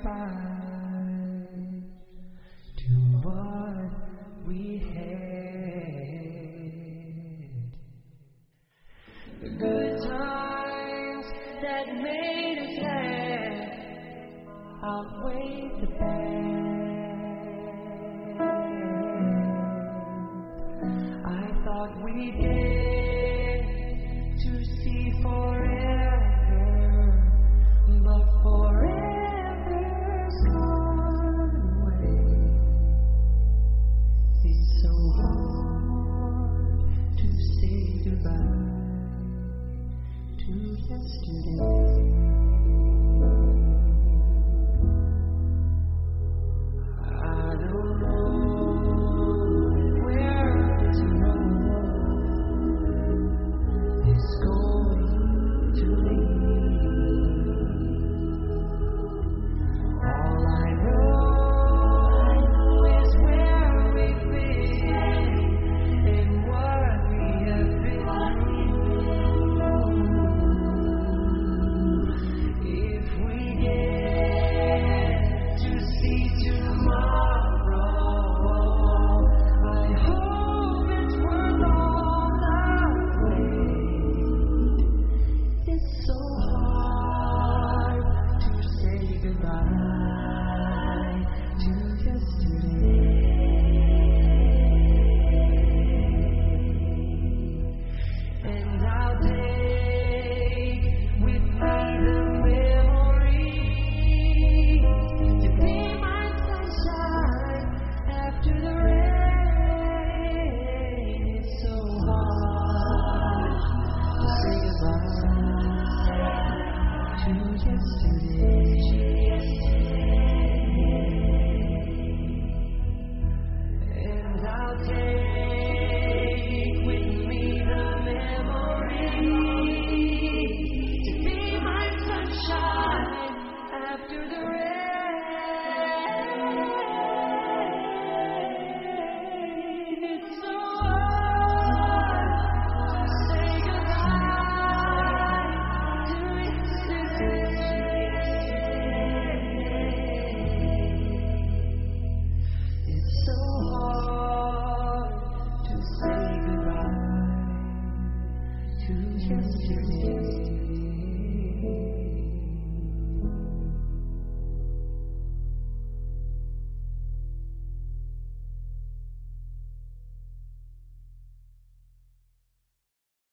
goodbye to what we had. The good times that made us laugh outweigh the bad. I thought we'd get to see forever, but forever's gone away. It's so hard to say goodbye to yesterday. To yesterday.